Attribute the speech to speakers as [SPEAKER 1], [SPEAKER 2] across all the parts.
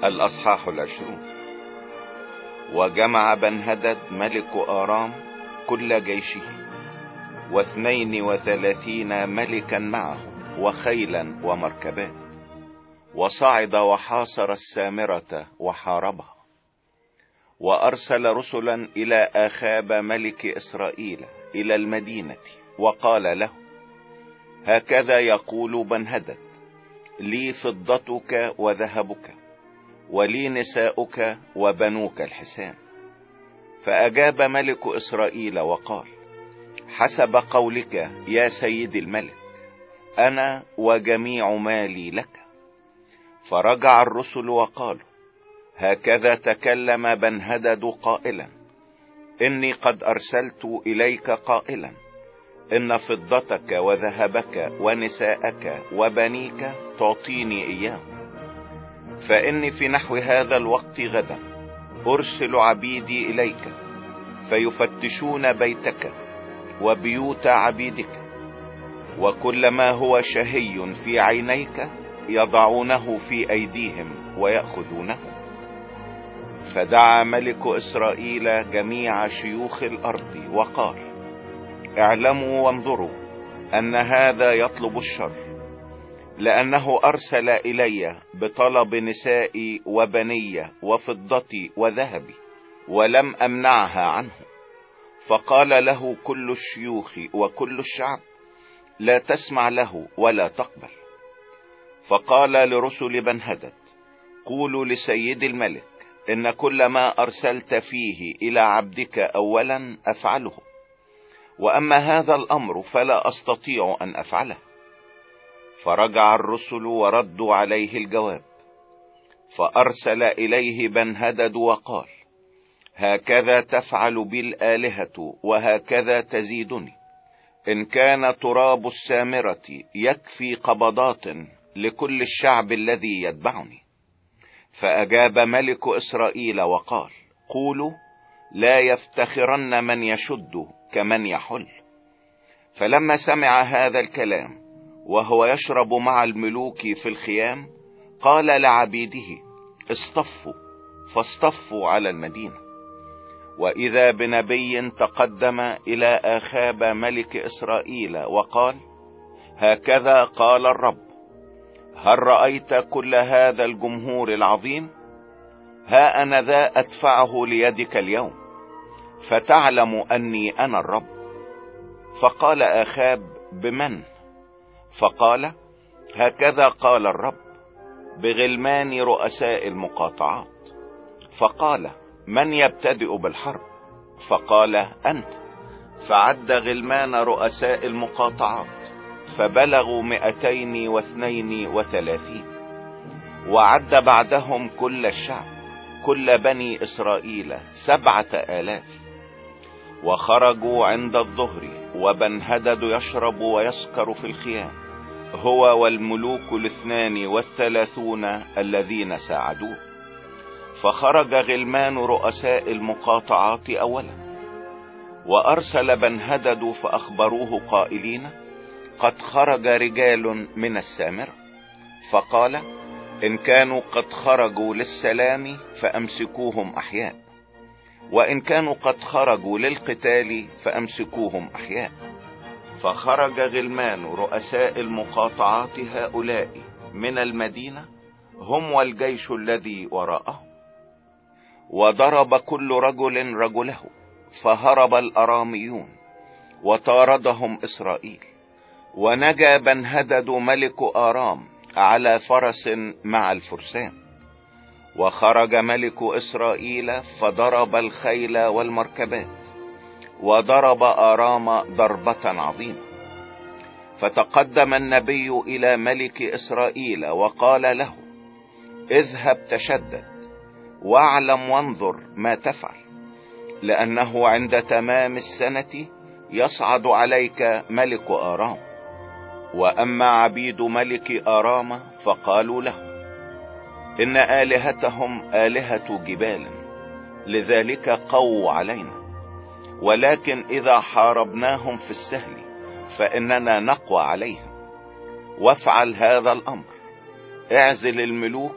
[SPEAKER 1] الأصحاح 20. وجمع بنهدد ملك آرام كل جيشه 32 ملكا معه وخيلا ومركبات، وصعد وحاصر السامرة وحاربها. وأرسل رسلا إلى آخاب ملك إسرائيل إلى المدينة وقال له: هكذا يقول بنهدد: لي فضتك وذهبك، ولي نساؤك وبنوك الحسان. فأجاب ملك إسرائيل وقال: حسب قولك يا سيدي الملك، أنا وجميع مالي لك. فرجع الرسل وقالوا: هكذا تكلم بنهدد قائلا: إني قد أرسلت إليك قائلا إن فضتك وذهبك ونساءك وبنيك تعطيني إياه، فإني في نحو هذا الوقت غدا أرسل عبيدي إليك فيفتشون بيتك وبيوت عبيدك، وكل ما هو شهي في عينيك يضعونه في أيديهم ويأخذونه. فدعا ملك إسرائيل جميع شيوخ الأرض وقال: اعلموا وانظروا أن هذا يطلب الشر، لأنه أرسل إلي بطلب نسائي وبني وفضتي وذهبي ولم أمنعها عنه. فقال له كل الشيوخ وكل الشعب: لا تسمع له ولا تقبل. فقال لرسل بنهدد: قولوا لسيد الملك إن كل ما أرسلت فيه إلى عبدك أولا أفعله، وأما هذا الأمر فلا أستطيع أن أفعله. فرجع الرسل وردوا عليه الجواب. فأرسل إليه بنهدد وقال: هكذا تفعل بي الآلهة وهكذا تزيدني، إن كان تراب السامرة يكفي قبضات لكل الشعب الذي يتبعني. فأجاب ملك إسرائيل وقال: قولوا: لا يفتخرن من يشد كمن يحل. فلما سمع هذا الكلام وهو يشرب مع الملوك في الخيام، قال لعبيده: اصطفوا. فاصطفوا على المدينة. وإذا بنبي تقدم إلى آخاب ملك إسرائيل وقال: هكذا قال الرب: هل رأيت كل هذا الجمهور العظيم؟ ها أنا ذا أدفعه ليدك اليوم، فتعلم أني أنا الرب. فقال آخاب: بمن؟ فقال: هكذا قال الرب: بغلمان رؤساء المقاطعات. فقال: من يبتدئ بالحرب؟ فقال: أنت. فعد غلمان رؤساء المقاطعات فبلغوا 232، وعد بعدهم كل الشعب كل بني إسرائيل 7000. وخرجوا عند الظهر وبنهدد يشرب ويسكر في الخيام، هو والملوك 32 الذين ساعدوه. فخرج غلمان رؤساء المقاطعات أولا، وأرسل بنهدد فأخبروه قائلين: قد خرج رجال من السامرة. فقال: إن كانوا قد خرجوا للسلام فأمسكوهم أحياء، وإن كانوا قد خرجوا للقتال فأمسكوهم أحياء. فخرج غلمان رؤساء المقاطعات هؤلاء من المدينة هم والجيش الذي وراءهم، وضرب كل رجل رجله، فهرب الأراميون وطاردهم إسرائيل. ونجا بنهدد ملك آرام على فرس مع الفرسان. وخرج ملك إسرائيل فضرب الخيل والمركبات، وضرب آرام ضربة عظيمة. فتقدم النبي إلى ملك إسرائيل وقال له: اذهب تشدد واعلم وانظر ما تفعل، لأنه عند تمام السنة يصعد عليك ملك آرام. وأما عبيد ملك آرام فقالوا له: إن آلهتهم آلهة جبال، لذلك قووا علينا، ولكن إذا حاربناهم في السهل فإننا نقوى عليهم. وافعل هذا الأمر: اعزل الملوك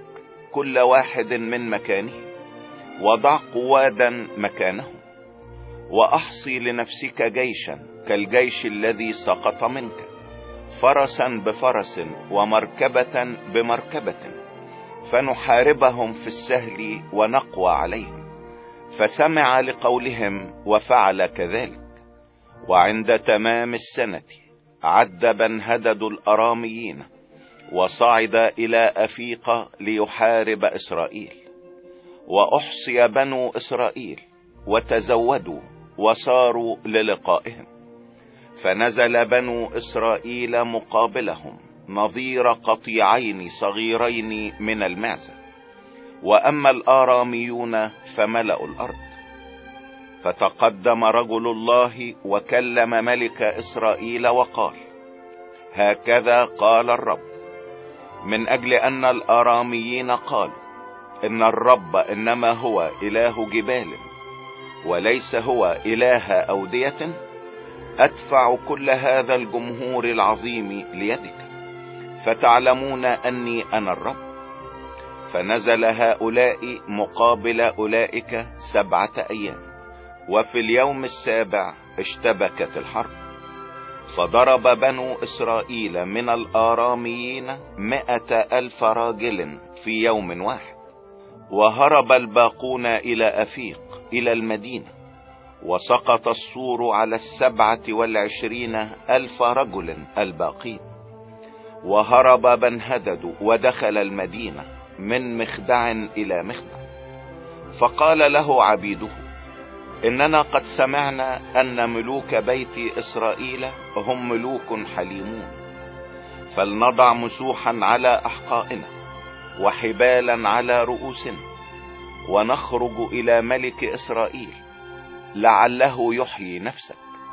[SPEAKER 1] كل واحد من مكانه، وضع قوادا مكانهم، واحصي لنفسك جيشا كالجيش الذي سقط منك، فرسا بفرس ومركبة بمركبة، فنحاربهم في السهل ونقوى عليهم. فسمع لقولهم وفعل كذلك. وعند تمام السنة عد بنهدد الأراميين، وصعد إلى أفيق ليحارب إسرائيل. وأحصي بنو إسرائيل وتزودوا وصاروا للقائهم، فنزل بنو إسرائيل مقابلهم نظير قطيعين صغيرين من المعزة. وأما الآراميون فملأوا الأرض. فتقدم رجل الله وكلم ملك إسرائيل وقال: هكذا قال الرب، من أجل أن الآراميين قالوا إن الرب إنما هو إله جبال وليس هو إله أودية، أدفع كل هذا الجمهور العظيم ليدك، فتعلمون أني أنا الرب. فنزل هؤلاء مقابل أولئك 7 أيام، وفي اليوم السابع اشتبكت الحرب. فضرب بنو إسرائيل من الآراميين 100,000 راجل في يوم واحد. وهرب الباقون إلى أفيق إلى المدينة، وسقط السور على 27,000 رجل الباقين. وهرب بنهدد ودخل المدينة من مخدع إلى مخدع. فقال له عبيده: إننا قد سمعنا أن ملوك بيت إسرائيل هم ملوك حليمون، فلنضع مسوحا على أحقائنا وحبالا على رؤوسنا، ونخرج إلى ملك إسرائيل لعله يحيي نفسك.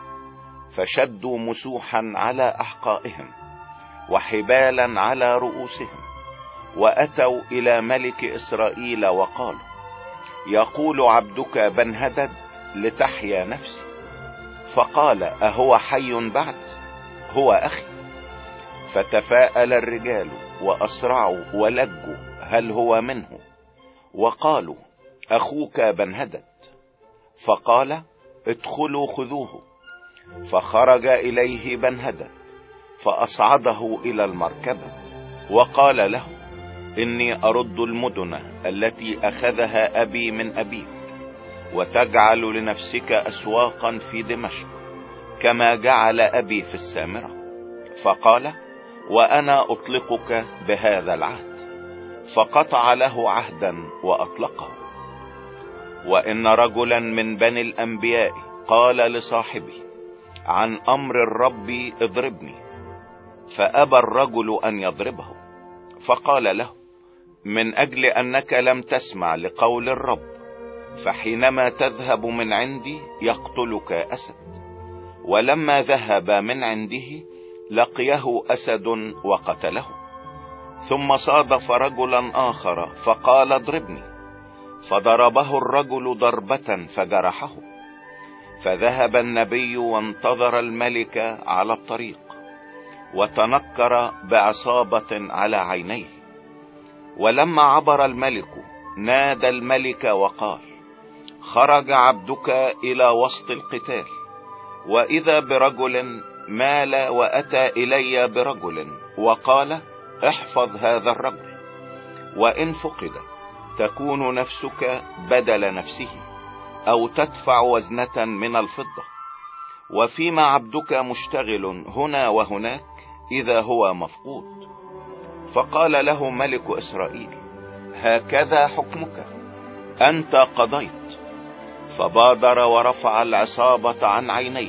[SPEAKER 1] فشدوا مسوحا على أحقائهم وحبالا على رؤوسهم، وأتوا إلى ملك إسرائيل وقالوا: يقول عبدك بنهدد لتحيا نفسي. فقال: أهو حي بعد؟ هو أخي. فتفاءل الرجال وأسرعوا ولجوا هل هو منه، وقالوا: أخوك بنهدد. فقال: ادخلوا خذوه. فخرج إليه بنهدد فأصعده إلى المركبة، وقال له: إني أرد المدن التي أخذها أبي من أبيك، وتجعل لنفسك أسواقا في دمشق كما جعل أبي في السامرة. فقال: وأنا أطلقك بهذا العهد. فقطع له عهدا وأطلقه. وإن رجلا من بني الأنبياء قال لصاحبه: عن أمر الرب اضربني. فأبى الرجل أن يضربه، فقال له: من أجل أنك لم تسمع لقول الرب، فحينما تذهب من عندي يقتلك أسد. ولما ذهب من عنده لقيه أسد وقتله. ثم صادف رجلا آخر فقال: اضربني. فضربه الرجل ضربة فجرحه. فذهب النبي وانتظر الملك على الطريق، وتنكر بعصابة على عينيه. ولما عبر الملك نادى الملك وقال: خرج عبدك إلى وسط القتال، وإذا برجل مال وأتى إلي برجل وقال: احفظ هذا الرجل، وإن فقد تكون نفسك بدل نفسه، أو تدفع وزنة من الفضة. وفيما عبدك مشتغل هنا وهناك إذا هو مفقود. فقال له ملك إسرائيل: هكذا حكمك، أنت قضيت. فبادر ورفع العصابة عن عينيه،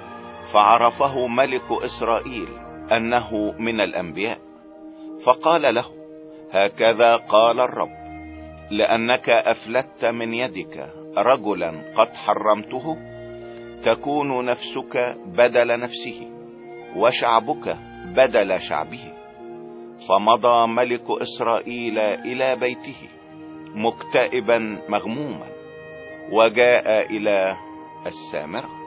[SPEAKER 1] فعرفه ملك إسرائيل أنه من الأنبياء. فقال له: هكذا قال الرب، لأنك أفلتت من يدك رجلا قد حرمته، تكون نفسك بدل نفسه، وشعبك بدل شعبه. فمضى ملك إسرائيل إلى بيته مكتئبا مغموما، وجاء إلى السامرة.